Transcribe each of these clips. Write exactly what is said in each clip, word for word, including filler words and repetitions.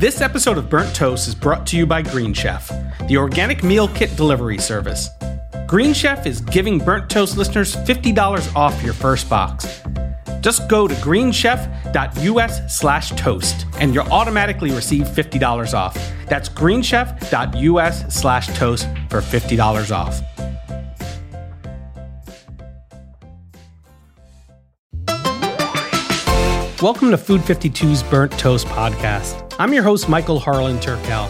This episode of Burnt Toast is brought to you by Green Chef, the organic meal kit delivery service. Green Chef is giving Burnt Toast listeners fifty dollars off your first box. Just go to greenchef.us slash toast and you'll automatically receive fifty dollars off. That's greenchef.us slash toast for fifty dollars off. Welcome to Food fifty-two's Burnt Toast podcast. I'm your host, Michael Harlan Turkel.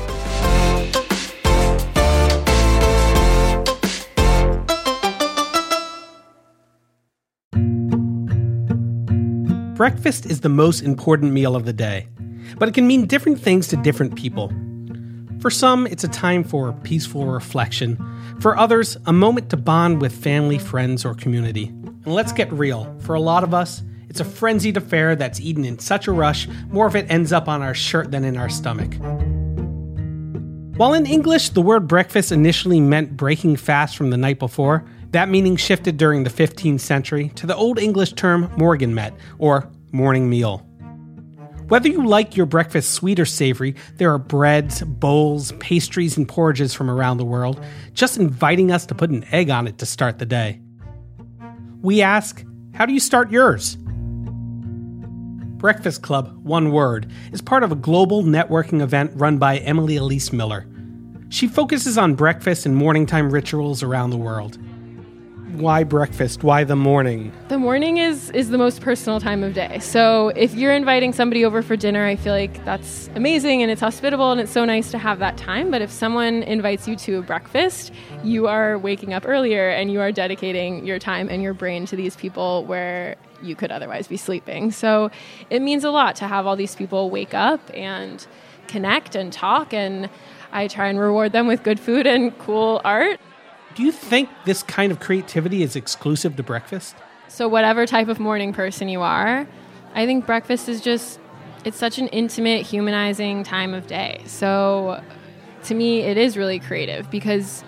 Breakfast is the most important meal of the day, but it can mean different things to different people. For some, it's a time for peaceful reflection. For others, a moment to bond with family, friends, or community. And let's get real, for a lot of us, it's a frenzied affair that's eaten in such a rush, more of it ends up on our shirt than in our stomach. While in English, the word breakfast initially meant breaking fast from the night before, that meaning shifted during the fifteenth century to the Old English term morgenmet, or morning meal. Whether you like your breakfast sweet or savory, there are breads, bowls, pastries, and porridges from around the world, just inviting us to put an egg on it to start the day. We ask, how do you start yours? Breakfast Club, one word, is part of a global networking event run by Emily Elise Miller. She focuses on breakfast and morning time rituals around the world. Why breakfast? Why the morning? The morning is, is the most personal time of day. So if you're inviting somebody over for dinner, I feel like that's amazing and it's hospitable and it's so nice to have that time. But if someone invites you to a breakfast, you are waking up earlier and you are dedicating your time and your brain to these people where you could otherwise be sleeping. So it means a lot to have all these people wake up and connect and talk. And I try and reward them with good food and cool art. Do you think this kind of creativity is exclusive to breakfast? So whatever type of morning person you are, I think breakfast is just, it's such an intimate, humanizing time of day. So to me, it is really creative because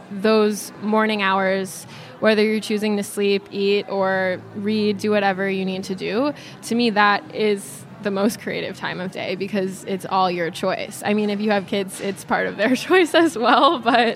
those morning hours, whether you're choosing to sleep, eat, or read, do whatever you need to do, to me, that is the most creative time of day because it's all your choice. I mean, if you have kids, it's part of their choice as well, but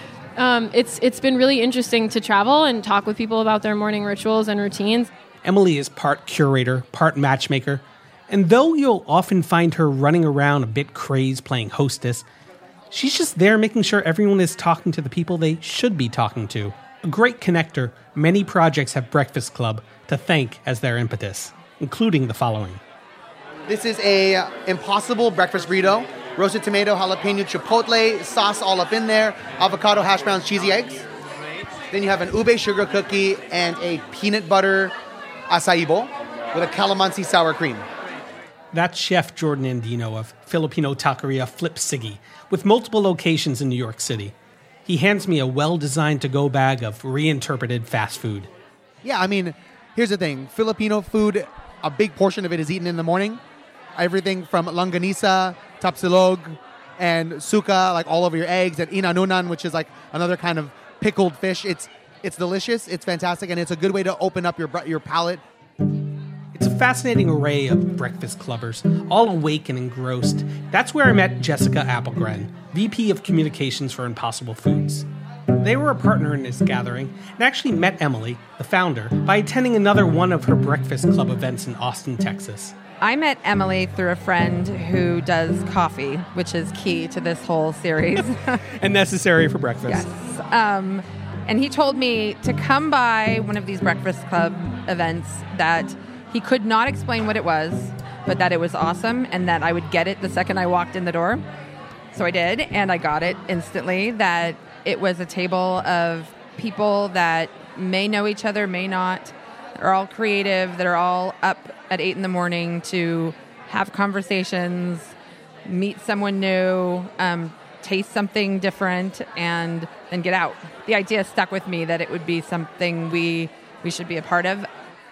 Um, it's it's been really interesting to travel and talk with people about their morning rituals and routines. Emily is part curator, part matchmaker, and though you'll often find her running around a bit crazed playing hostess, she's just there making sure everyone is talking to the people they should be talking to. A great connector, many projects have Breakfast Club to thank as their impetus, including the following. This is a Impossible breakfast burrito. Roasted tomato, jalapeno, chipotle, sauce all up in there, avocado, hash browns, cheesy eggs. Then you have an ube sugar cookie and a peanut butter acai bowl with a calamansi sour cream. That's Chef Jordan Andino of Filipino taqueria Flip Siggy, with multiple locations in New York City. He hands me a well-designed to-go bag of reinterpreted fast food. Yeah, I mean, here's the thing. Filipino food, a big portion of it is eaten in the morning. Everything from longanisa, tapsilog, and suka, like all over your eggs, and inanunan, which is like another kind of pickled fish. It's it's delicious, it's fantastic, and it's a good way to open up your your palate. It's a fascinating array of breakfast clubbers, all awake and engrossed. That's where I met Jessica Appelgren, V P of Communications for Impossible Foods. They were a partner in this gathering and actually met Emily, the founder, by attending another one of her Breakfast Club events in Austin, Texas. I met Emily through a friend who does coffee, which is key to this whole series. And necessary for breakfast. Yes. Um, and he told me to come by one of these Breakfast Club events that he could not explain what it was, but that it was awesome and that I would get it the second I walked in the door. So I did, and I got it instantly, that it was a table of people that may know each other, may not. They're all creative. They're all up at eight in the morning to have conversations, meet someone new, um, taste something different, and then get out. The idea stuck with me that it would be something we we should be a part of.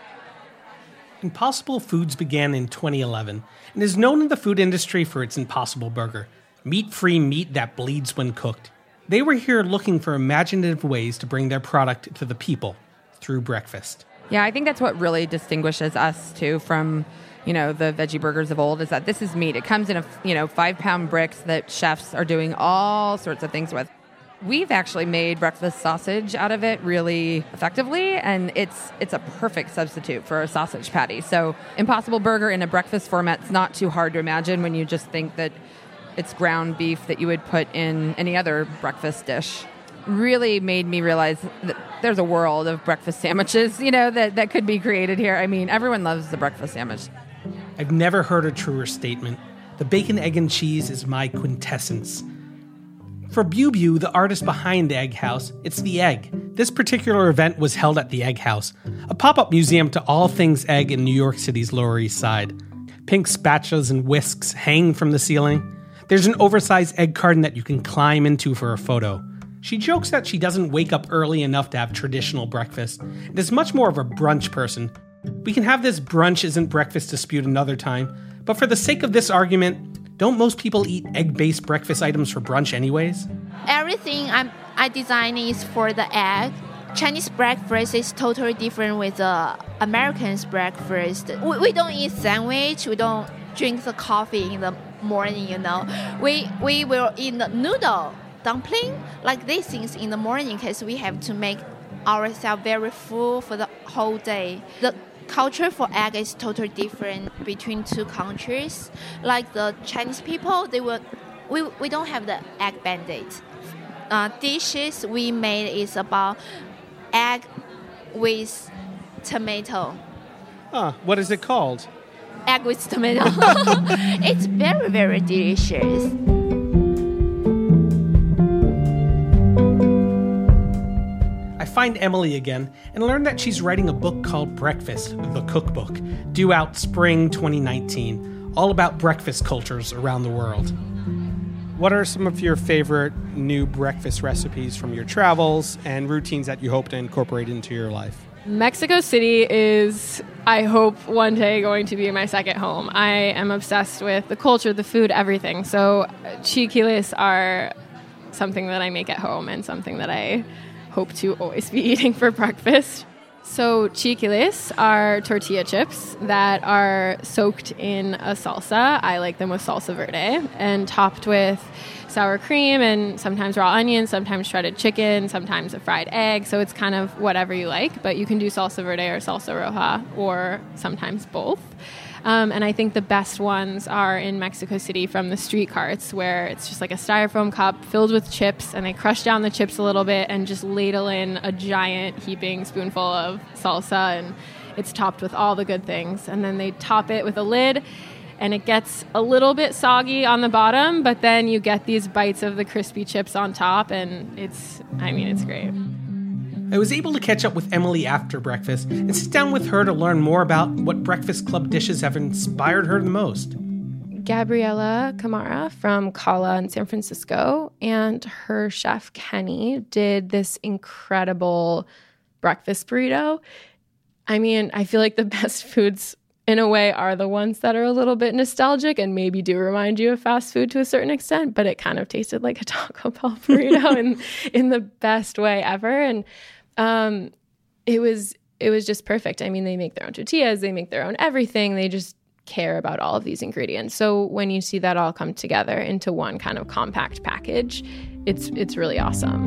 Impossible Foods began in twenty eleven and is known in the food industry for its Impossible Burger, meat-free meat that bleeds when cooked. They were here looking for imaginative ways to bring their product to the people through breakfast. Yeah, I think that's what really distinguishes us, too, from you know, the veggie burgers of old, is that this is meat. It comes in a, you know, five pound bricks that chefs are doing all sorts of things with. We've actually made breakfast sausage out of it really effectively, and it's it's a perfect substitute for a sausage patty. So Impossible Burger in a breakfast format's not too hard to imagine when you just think that it's ground beef that you would put in any other breakfast dish. Really made me realize that there's a world of breakfast sandwiches, you know, that, that could be created here. I mean, everyone loves the breakfast sandwich. I've never heard a truer statement. The bacon, egg, and cheese is my quintessence. For Bu Bu, the artist behind the Egg House, it's the egg. This particular event was held at the Egg House, a pop-up museum to all things egg in New York City's Lower East Side. Pink spatulas and whisks hang from the ceiling. There's an oversized egg carton that you can climb into for a photo. She jokes that she doesn't wake up early enough to have traditional breakfast, and is much more of a brunch person. We can have this brunch isn't breakfast dispute another time, but for the sake of this argument, don't most people eat egg-based breakfast items for brunch anyways? Everything I'm, I design is for the egg. Chinese breakfast is totally different with the American's breakfast. We, we don't eat sandwich. We don't drink the coffee in the morning, you know. We, we will eat the noodle, dumpling, like these things in the morning because we have to make ourselves very full for the whole day. The culture for egg is totally different between two countries. Like the Chinese people, they will, we we don't have the egg bandit. Uh, dishes we made is about egg with tomato. Huh, what is it called? Egg with tomato. It's very, very delicious. I find Emily again and learn that she's writing a book called Breakfast, the Cookbook, due out spring twenty nineteen, all about breakfast cultures around the world. What are some of your favorite new breakfast recipes from your travels and routines that you hope to incorporate into your life? Mexico City is, I hope, one day going to be my second home. I am obsessed with the culture, the food, everything. So chiquiles are something that I make at home and something that I hope to always be eating for breakfast. So chiquiles are tortilla chips that are soaked in a salsa. I like them with salsa verde and topped with sour cream and sometimes raw onions, sometimes shredded chicken, sometimes a fried egg. So it's kind of whatever you like, but you can do salsa verde or salsa roja or sometimes both. Um, and I think the best ones are in Mexico City from the street carts, where it's just like a styrofoam cup filled with chips, and they crush down the chips a little bit and just ladle in a giant heaping spoonful of salsa, and it's topped with all the good things. And then they top it with a lid, and it gets a little bit soggy on the bottom, but then you get these bites of the crispy chips on top, and it's, I mean, it's great. I was able to catch up with Emily after breakfast and sit down with her to learn more about what Breakfast Club dishes have inspired her the most. Gabriela Camara from Kala in San Francisco and her chef Kenny did this incredible breakfast burrito. I mean, I feel like the best foods in a way are the ones that are a little bit nostalgic and maybe do remind you of fast food to a certain extent, but it kind of tasted like a Taco Bell burrito in, in the best way ever. And um, it was it was just perfect. I mean, they make their own tortillas, they make their own everything. They just care about all of these ingredients. So when you see that all come together into one kind of compact package, it's it's really awesome.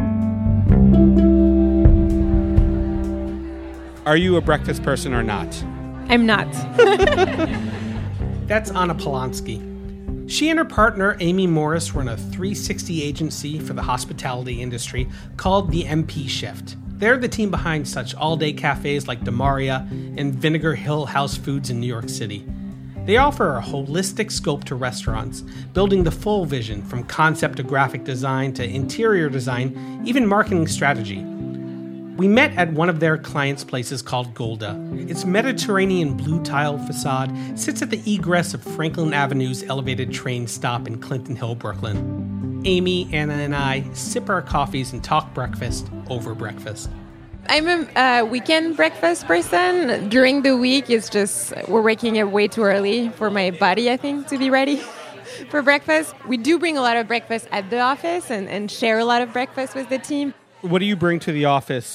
Are you a breakfast person or not? I'm not. That's Anna Polanski. She and her partner, Amy Morris, run a three sixty agency for the hospitality industry called the M P Shift. They're the team behind such all-day cafes like Demaria and Vinegar Hill House Foods in New York City. They offer a holistic scope to restaurants, building the full vision from concept to graphic design to interior design, even marketing strategy. We met at one of their clients' places called Golda. Its Mediterranean blue tile facade sits at the egress of Franklin Avenue's elevated train stop in Clinton Hill, Brooklyn. Amy, Anna, and I sip our coffees and talk breakfast over breakfast. I'm a uh, weekend breakfast person. During the week, it's just we're waking up way too early for my body, I think, to be ready for breakfast. We do bring a lot of breakfast at the office and, and share a lot of breakfast with the team. What do you bring to the office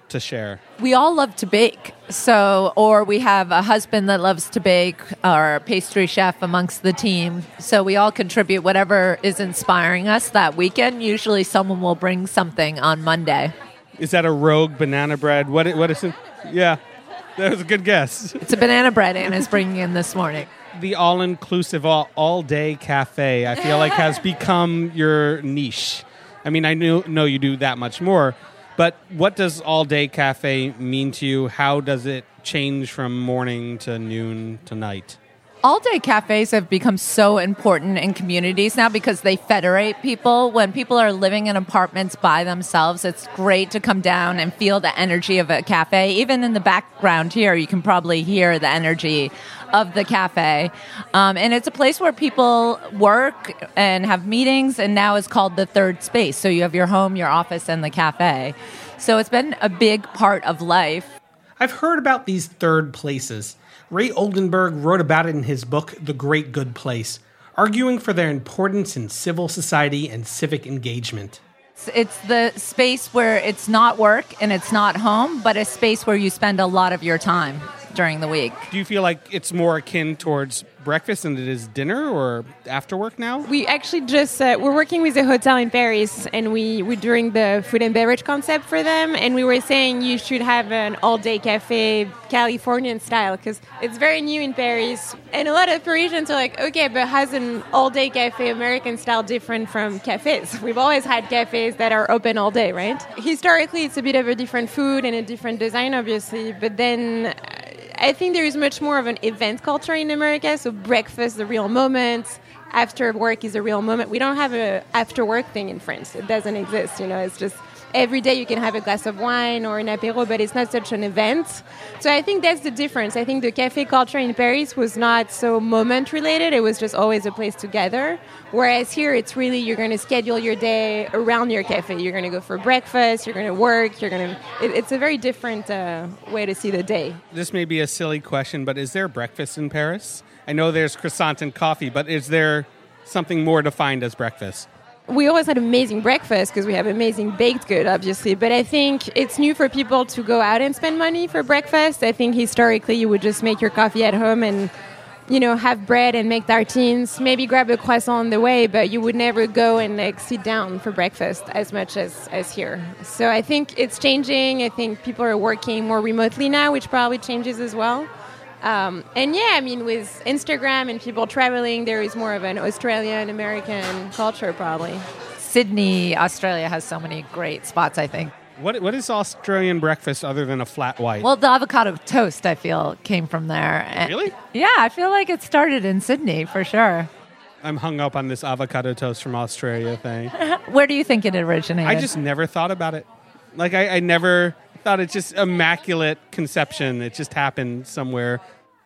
to share? We all love to bake. So, or we have a husband that loves to bake, or a pastry chef amongst the team. So we all contribute whatever is inspiring us that weekend. Usually someone will bring something on Monday. Is that a rogue banana bread? What? What is it? Yeah, that was a good guess. It's a banana bread Anna's bringing in this morning. The all-inclusive, all, all-day cafe, I feel like has become your niche. I mean, I knew, know you do that much more, but what does all-day cafe mean to you? How does it change from morning to noon to night? All-day cafes have become so important in communities now because they federate people. When people are living in apartments by themselves, it's great to come down and feel the energy of a cafe. Even in the background here, you can probably hear the energy of the cafe. Um, and it's a place where people work and have meetings, and now it's called the third space. So you have your home, your office, and the cafe. So it's been a big part of life. I've heard about these third places. Ray Oldenburg wrote about it in his book, The Great Good Place, arguing for their importance in civil society and civic engagement. It's the space where it's not work and it's not home, but a space where you spend a lot of your time during the week. Do you feel like it's more akin towards breakfast than it is dinner or after work now? We actually just, uh, we're working with a hotel in Paris, and we, we're doing the food and beverage concept for them, and we were saying you should have an all-day cafe, Californian style, because it's very new in Paris, and a lot of Parisians are like, okay, but how's an all-day cafe American style different from cafes? We've always had cafes that are open all day, right? Historically, it's a bit of a different food and a different design, obviously, but then I think there is much more of an event culture in America. So breakfast, the real moment. After work is a real moment. We don't have a after work thing in France. It doesn't exist. You know, it's just every day you can have a glass of wine or an apéro, but it's not such an event. So I think that's the difference. I think the cafe culture in Paris was not so moment related. It was just always a place to gather. Whereas here, it's really, you're going to schedule your day around your cafe. You're going to go for breakfast. You're going to work. You're going to. It, it's a very different uh, way to see the day. This may be a silly question, but is there breakfast in Paris? I know there's croissant and coffee, but is there something more defined as breakfast? We always had amazing breakfast because we have amazing baked good, obviously. But I think it's new for people to go out and spend money for breakfast. I think historically you would just make your coffee at home and, you know, have bread and make tartines, maybe grab a croissant on the way, but you would never go and like sit down for breakfast as much as, as here. So I think it's changing. I think people are working more remotely now, which probably changes as well. Um, and yeah, I mean, with Instagram and people traveling, there is more of an Australian American culture probably. Sydney, Australia has so many great spots, I think. What What is Australian breakfast other than a flat white? Well, the avocado toast, I feel, came from there. Really? Yeah, I feel like it started in Sydney, for sure. I'm hung up on this avocado toast from Australia thing. Where do you think it originated? I just never thought about it. Like, I, I never thought it's just immaculate conception. It just happened somewhere.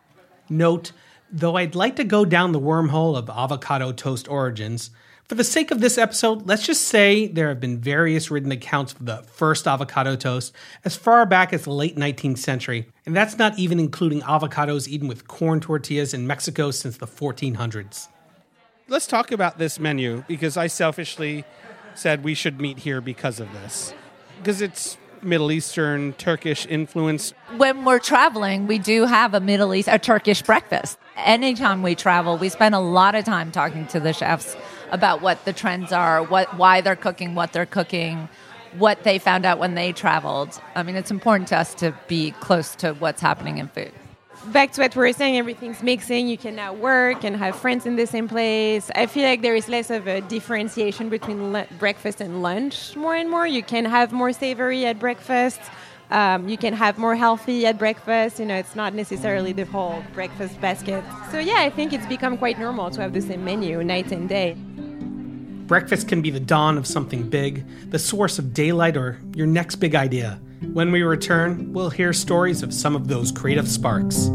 Note, though I'd like to go down the wormhole of avocado toast origins, for the sake of this episode, let's just say there have been various written accounts of the first avocado toast as far back as the late nineteenth century, and that's not even including avocados eaten with corn tortillas in Mexico since the fourteen hundreds. Let's talk about this menu, because I selfishly said we should meet here because of this. Because it's Middle Eastern, Turkish influence. When we're traveling, we do have a Middle East, a Turkish breakfast. Anytime we travel, we spend a lot of time talking to the chefs about what the trends are, what why they're cooking, what they're cooking, what they found out when they traveled. I mean, it's important to us to be close to what's happening in food. Back to what we were saying, everything's mixing. You can now work and have friends in the same place. I feel like there is less of a differentiation between le- breakfast and lunch more and more. You can have more savory at breakfast. Um, you can have more healthy at breakfast. You know, it's not necessarily the whole breakfast basket. So yeah, I think it's become quite normal to have the same menu night and day. Breakfast can be the dawn of something big, the source of daylight, or your next big idea. When we return, we'll hear stories of some of those creative sparks.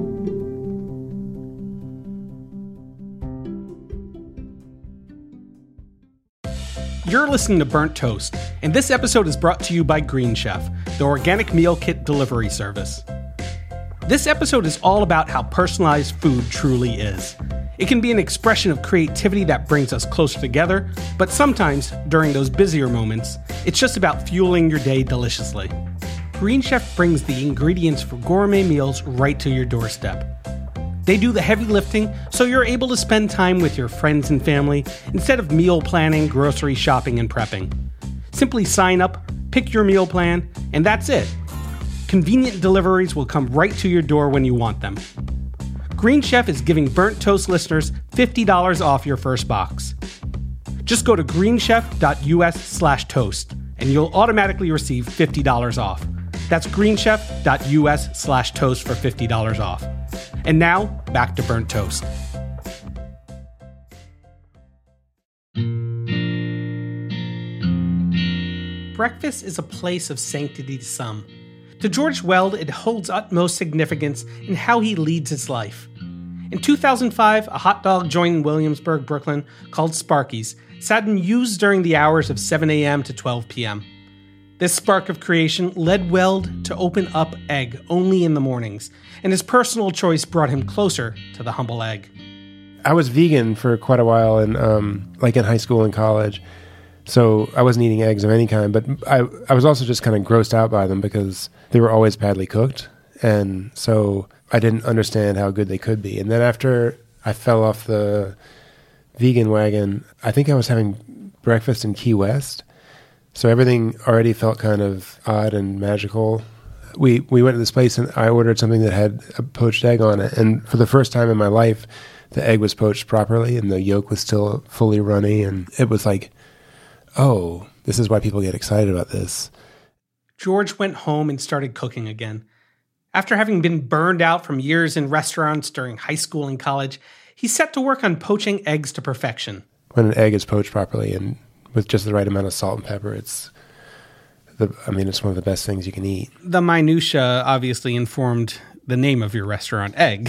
You're listening to Burnt Toast, and this episode is brought to you by Green Chef, the organic meal kit delivery service. This episode is all about how personalized food truly is. It can be an expression of creativity that brings us closer together, but sometimes, during those busier moments, it's just about fueling your day deliciously. Green Chef brings the ingredients for gourmet meals right to your doorstep. They do the heavy lifting so you're able to spend time with your friends and family instead of meal planning, grocery shopping, and prepping. Simply sign up, pick your meal plan, and that's it. Convenient deliveries will come right to your door when you want them. Green Chef is giving Burnt Toast listeners fifty dollars off your first box. Just go to greenchef.us slash toast and you'll automatically receive fifty dollars off. That's greenchef.us slash toast for fifty dollars off. And now, back to Burnt Toast. Breakfast is a place of sanctity to some. To George Weld, it holds utmost significance in how he leads his life. In two thousand five, a hot dog joint in Williamsburg, Brooklyn, called Sparky's, sat unused during the hours of seven a.m. to twelve p.m. This spark of creation led Weld to open up Egg only in the mornings, and his personal choice brought him closer to the humble egg. I was vegan for quite a while, and um, like in high school and college, so I wasn't eating eggs of any kind. But I, I was also just kind of grossed out by them because they were always badly cooked, and so I didn't understand how good they could be. And then after I fell off the vegan wagon, I think I was having breakfast in Key West. So everything already felt kind of odd and magical. We we went to this place and I ordered something that had a poached egg on it. And for the first time in my life, the egg was poached properly and the yolk was still fully runny. And it was like, oh, this is why people get excited about this. George went home and started cooking again. After having been burned out from years in restaurants during high school and college, he set to work on poaching eggs to perfection. When an egg is poached properly and with just the right amount of salt and pepper, it's the, I mean, it's one of the best things you can eat. The minutia obviously informed the name of your restaurant, Egg.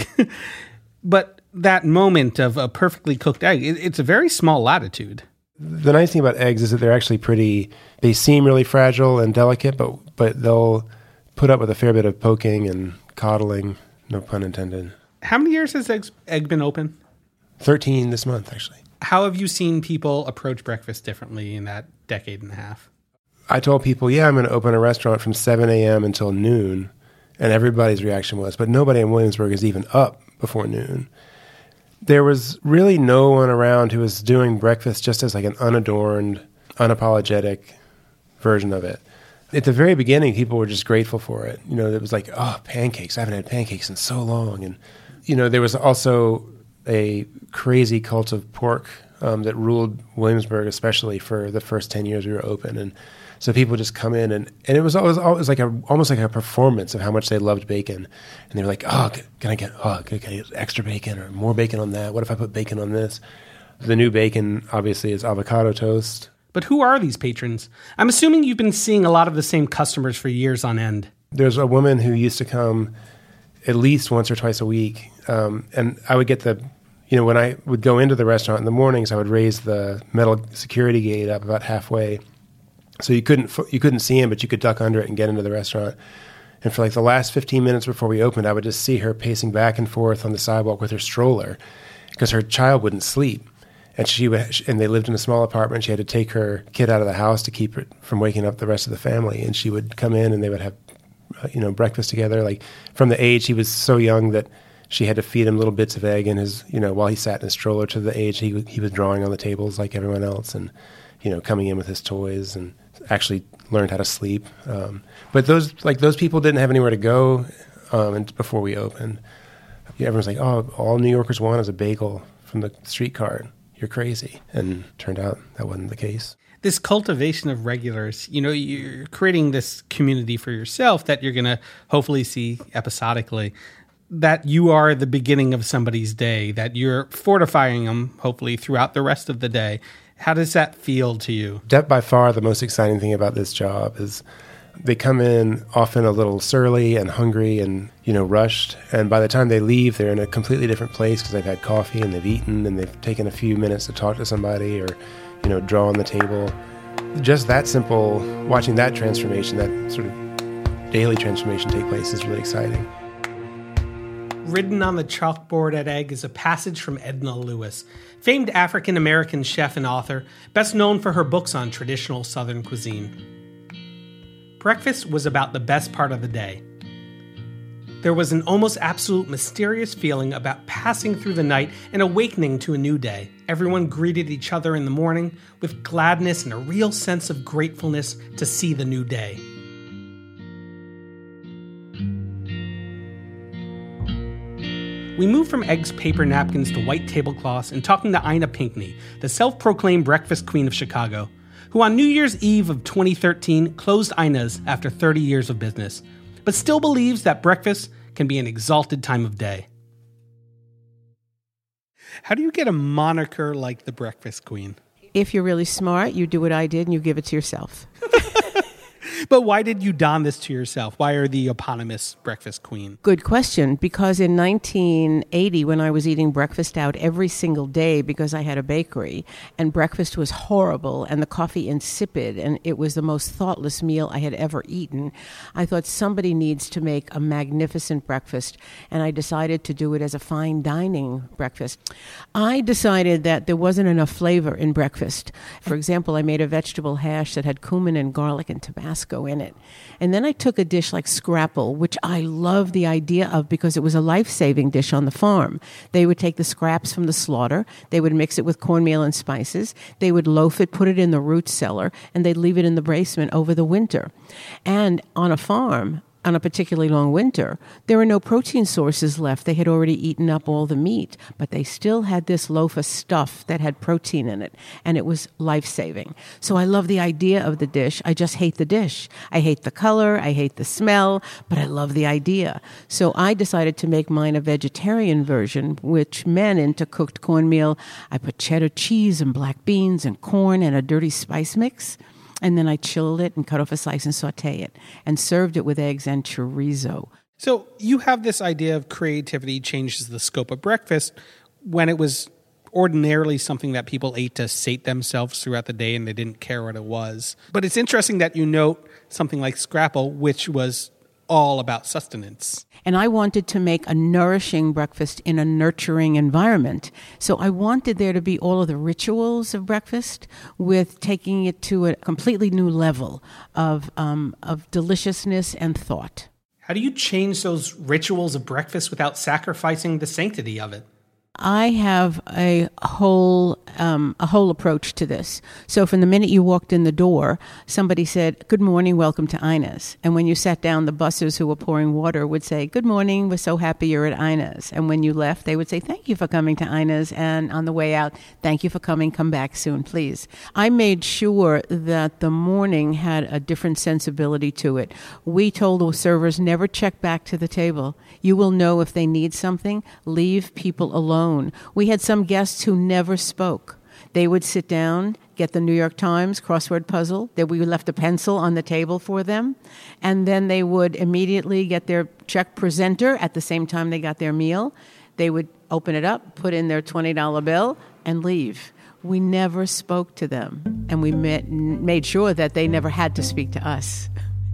But that moment of a perfectly cooked egg, it, it's a very small latitude. The nice thing about eggs is that they're actually pretty, they seem really fragile and delicate, but but they'll put up with a fair bit of poking and coddling, no pun intended. How many years has Egg, egg been open? thirteen this month, actually. How have you seen people approach breakfast differently in that decade and a half? I told people, yeah, I'm going to open a restaurant from seven a.m. until noon, and everybody's reaction was, but nobody in Williamsburg is even up before noon. There was really no one around who was doing breakfast just as like an unadorned, unapologetic version of it. At the very beginning, people were just grateful for it. You know, it was like, oh, pancakes. I haven't had pancakes in so long. And, you know, there was also a crazy cult of pork um, that ruled Williamsburg, especially for the first ten years we were open. And so people just come in, and, and it was always, always like a, almost like a performance of how much they loved bacon. And they were like, oh, can I get, oh, can I get extra bacon or more bacon on that? What if I put bacon on this? The new bacon, obviously, is avocado toast. But who are these patrons? I'm assuming you've been seeing a lot of the same customers for years on end. There's a woman who used to come at least once or twice a week. Um, and I would get the, you know, when I would go into the restaurant in the mornings, I would raise the metal security gate up about halfway. So you couldn't you couldn't see him, but you could duck under it and get into the restaurant. And for like the last fifteen minutes before we opened, I would just see her pacing back and forth on the sidewalk with her stroller because her child wouldn't sleep. And she would, and they lived in a small apartment. She had to take her kid out of the house to keep it from waking up the rest of the family. And she would come in and they would have, you know, breakfast together. Like from the age he was so young that she had to feed him little bits of egg in his, you know, while he sat in his stroller, to the age he he was drawing on the tables like everyone else, and, you know, coming in with his toys, and actually learned how to sleep. Um, but those like those people didn't have anywhere to go um, and before we opened. Yeah, everyone's like, oh, all New Yorkers want is a bagel from the street cart. You're crazy. And turned out that wasn't the case. This cultivation of regulars, you know, you're creating this community for yourself that you're going to hopefully see episodically, that you are the beginning of somebody's day, that you're fortifying them, hopefully, throughout the rest of the day. How does that feel to you? That by far the most exciting thing about this job is they come in often a little surly and hungry and, you know, rushed. And by the time they leave, they're in a completely different place because they've had coffee and they've eaten and they've taken a few minutes to talk to somebody or, you know, draw on the table. Just that simple, watching that transformation, that sort of daily transformation take place is really exciting. Written on the chalkboard at Egg is a passage from Edna Lewis, famed African-American chef and author, best known for her books on traditional Southern cuisine. Breakfast was about the best part of the day. There was an almost absolute mysterious feeling about passing through the night and awakening to a new day. Everyone greeted each other in the morning with gladness and a real sense of gratefulness to see the new day. We moved from eggs, paper napkins to white tablecloths and talking to Ina Pinkney, the self-proclaimed breakfast queen of Chicago, who on New Year's Eve of twenty thirteen closed Ina's after thirty years of business, but still believes that breakfast can be an exalted time of day. How do you get a moniker like the Breakfast Queen? If you're really smart, you do what I did and you give it to yourself. But why did you don this to yourself? Why are the eponymous Breakfast Queen? Good question. Because in nineteen eighty, when I was eating breakfast out every single day because I had a bakery, and breakfast was horrible and the coffee insipid, and it was the most thoughtless meal I had ever eaten, I thought somebody needs to make a magnificent breakfast, and I decided to do it as a fine dining breakfast. I decided that there wasn't enough flavor in breakfast. For example, I made a vegetable hash that had cumin and garlic and Tabasco in it. And then I took a dish like scrapple, which I love the idea of because it was a life-saving dish on the farm. They would take the scraps from the slaughter, they would mix it with cornmeal and spices, they would loaf it, put it in the root cellar, and they'd leave it in the basement over the winter. And on a farm, on a particularly long winter, there were no protein sources left. They had already eaten up all the meat, but they still had this loaf of stuff that had protein in it, and it was life-saving. So I love the idea of the dish. I just hate the dish. I hate the color, I hate the smell, but I love the idea. So I decided to make mine a vegetarian version, which meant into cooked cornmeal, I put cheddar cheese and black beans and corn and a dirty spice mix. And then I chilled it and cut off a slice and saute it and served it with eggs and chorizo. So you have this idea of creativity changes the scope of breakfast when it was ordinarily something that people ate to sate themselves throughout the day and they didn't care what it was. But it's interesting that you note something like Scrapple, which was all about sustenance. And I wanted to make a nourishing breakfast in a nurturing environment. So I wanted there to be all of the rituals of breakfast with taking it to a completely new level of um, of deliciousness and thought. How do you change those rituals of breakfast without sacrificing the sanctity of it? I have a whole um, a whole approach to this. So from the minute you walked in the door, somebody said, "Good morning, welcome to Ina's." And when you sat down, the bussers who were pouring water would say, "Good morning, we're so happy you're at Ina's." And when you left, they would say, "Thank you for coming to Ina's." And on the way out, "Thank you for coming, come back soon, please." I made sure that the morning had a different sensibility to it. We told the servers, never check back to the table. You will know if they need something. Leave people alone. We had some guests who never spoke. They would sit down, get the New York Times crossword puzzle, that we left a pencil on the table for them, and then they would immediately get their check presenter at the same time they got their meal. They would open it up, put in their twenty dollar bill, and leave. We never spoke to them, and we met, made sure that they never had to speak to us.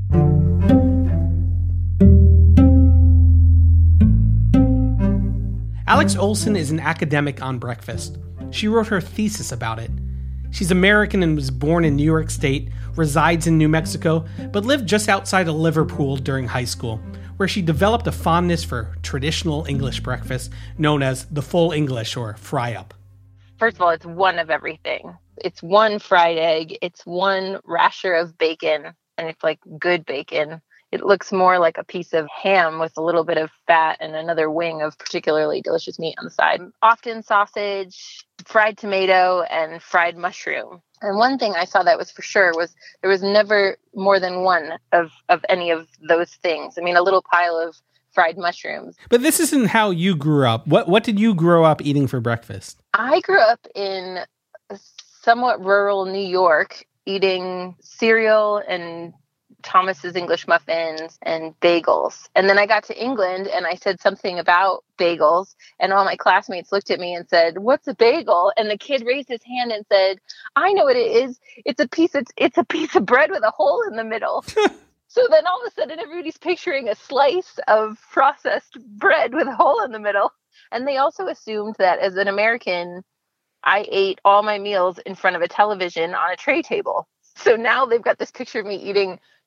Alex Olson is an academic on breakfast. She wrote her thesis about it. She's American and was born in New York State, resides in New Mexico, but lived just outside of Liverpool during high school, where she developed a fondness for traditional English breakfast known as the full English or fry-up. First of all, it's one of everything. It's one fried egg, it's one rasher of bacon, and it's like good bacon. It looks more like a piece of ham with a little bit of fat and another wing of particularly delicious meat on the side. Often sausage, fried tomato, and fried mushroom. And one thing I saw that was for sure was there was never more than one of, of any of those things. I mean, a little pile of fried mushrooms. But this isn't how you grew up. What what did you grow up eating for breakfast? I grew up in somewhat rural New York, eating cereal and Thomas's English muffins and bagels. And then I got to England and I said something about bagels, and all my classmates looked at me and said, "What's a bagel?" And the kid raised his hand and said, "I know what it is. It's a piece of, it's a piece of bread with a hole in the middle." So then all of a sudden everybody's picturing a slice of processed bread with a hole in the middle. And they also assumed that as an American, I ate all my meals in front of a television on a tray table. So now they've got this picture of me eating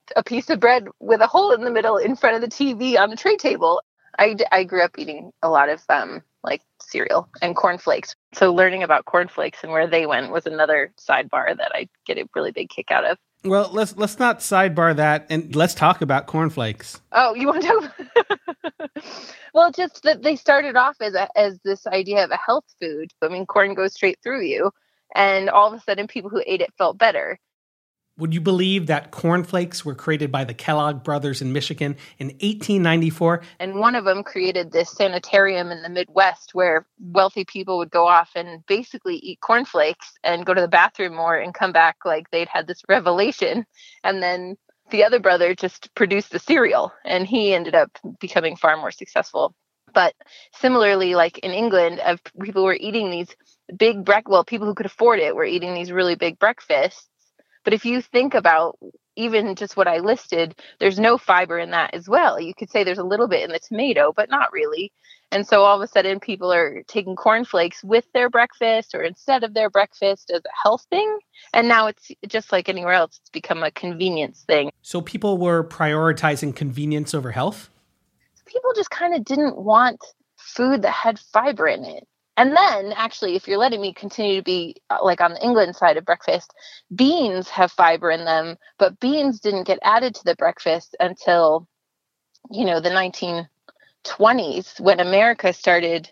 a piece of bread with a hole in the middle in front of the T V on the tray table. I, I grew up eating a lot of um, like cereal and cornflakes. So learning about cornflakes and where they went was another sidebar that I get a really big kick out of. Well, let's let's not sidebar that, and let's talk about cornflakes. Oh, you want to talk about Well, just that they started off as a, as this idea of a health food. I mean, corn goes straight through you, and all of a sudden people who ate it felt better. Would you believe that cornflakes were created by the Kellogg brothers in Michigan in eighteen ninety-four? And one of them created this sanitarium in the Midwest where wealthy people would go off and basically eat cornflakes and go to the bathroom more and come back like they'd had this revelation. And then the other brother just produced the cereal, and he ended up becoming far more successful. But similarly, like in England, of people were eating these big break. Well, people who could afford it were eating these really big breakfasts. But if you think about even just what I listed, there's no fiber in that as well. You could say there's a little bit in the tomato, but not really. And so all of a sudden people are taking cornflakes with their breakfast or instead of their breakfast as a health thing. And now it's just like anywhere else. It's become a convenience thing. So people were prioritizing convenience over health? People just kind of didn't want food that had fiber in it. And then, actually, if you're letting me continue to be uh, like on the England side of breakfast, beans have fiber in them, but beans didn't get added to the breakfast until, you know, the nineteen twenties when America started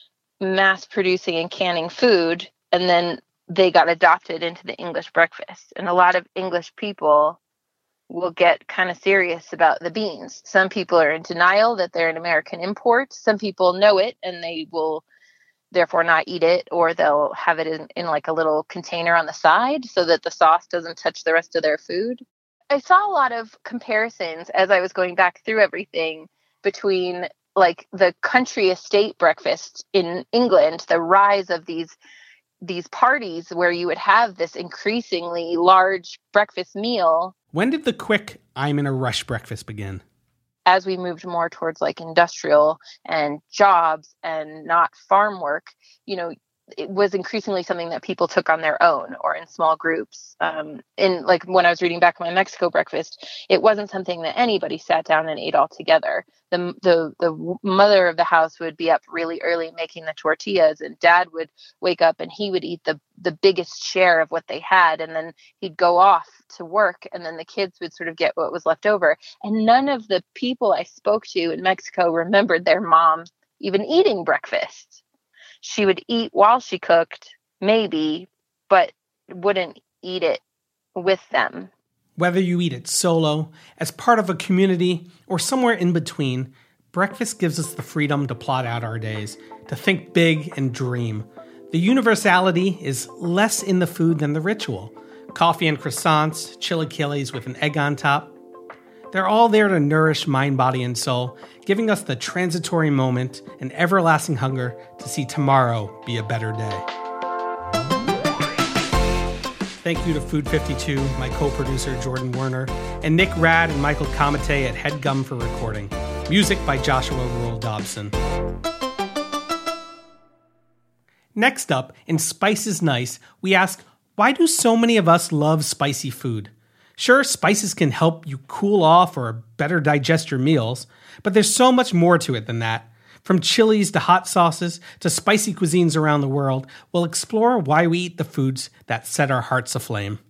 mass producing and canning food, and then they got adopted into the English breakfast. And a lot of English people will get kind of serious about the beans. Some people are in denial that they're an American import. Some people know it and they will therefore not eat it, or they'll have it in, in like a little container on the side so that the sauce doesn't touch the rest of their food. I saw a lot of comparisons as I was going back through everything between like the country estate breakfast in England, the rise of these these parties where you would have this increasingly large breakfast meal. When did the quick, I'm in a rush breakfast begin? As we moved more towards like industrial and jobs and not farm work, you know, it was increasingly something that people took on their own or in small groups. Um, in like when I was reading back my Mexico breakfast, it wasn't something that anybody sat down and ate all together. The, the the mother of the house would be up really early making the tortillas, and dad would wake up and he would eat the, the biggest share of what they had. And then he'd go off to work, and then the kids would sort of get what was left over. And none of the people I spoke to in Mexico remembered their mom even eating breakfast. She would eat while she cooked, maybe, but wouldn't eat it with them. Whether you eat it solo, as part of a community, or somewhere in between, breakfast gives us the freedom to plot out our days, to think big and dream. The universality is less in the food than the ritual. Coffee and croissants, chilaquiles with an egg on top. They're all there to nourish mind, body, and soul, giving us the transitory moment and everlasting hunger to see tomorrow be a better day. Thank you to Food fifty-two, my co-producer Jordan Werner, and Nick Rad and Michael Comite at HeadGum for recording. Music by Joshua Rule Dobson. Next up, in Spice is Nice, we ask, why do so many of us love spicy food? Sure, spices can help you cool off or better digest your meals, but there's so much more to it than that. From chilies to hot sauces to spicy cuisines around the world, we'll explore why we eat the foods that set our hearts aflame.